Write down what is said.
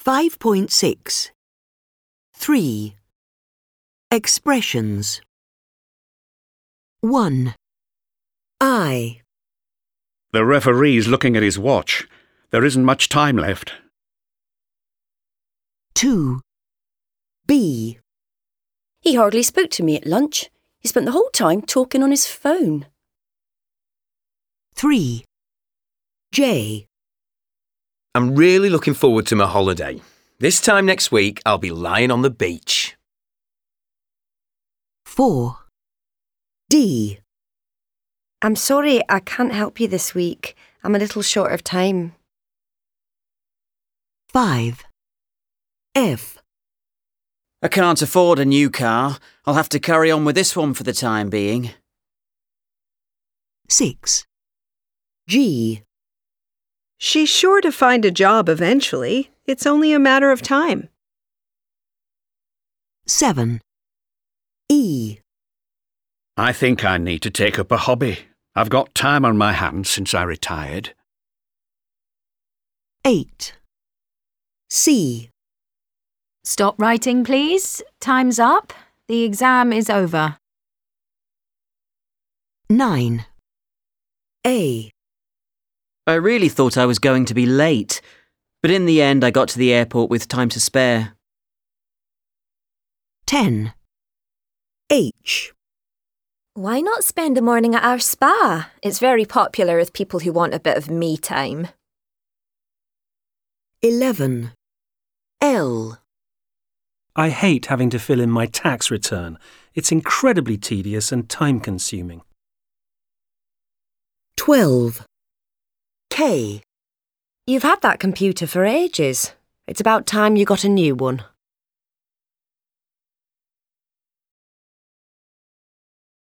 5.6 3. Expressions 1. I. The referee's looking at his watch. There isn't much time left. 2. B. He hardly spoke to me at lunch. He spent the whole time talking on his phone. 3. J. I'm really looking forward to my holiday. This time next week, I'll be lying on the beach. 4. D. I'm sorry I can't help you this week. I'm a little short of time. 5. F. I can't afford a new car. I'll have to carry on with this one for the time being. 6. G. She's sure to find a job eventually. It's only a matter of time. 7. E. I think I need to take up a hobby. I've got time on my hands since I retired. 8. C. Stop writing, please. Time's up. The exam is over. 9. A. I really thought I was going to be late, but in the end I got to the airport with time to spare. 10. H. Why not spend a morning at our spa? It's very popular with people who want a bit of me time. 11. L. I hate having to fill in my tax return. It's incredibly tedious and time-consuming. 12. K. You've had that computer for ages. It's about time you got a new one.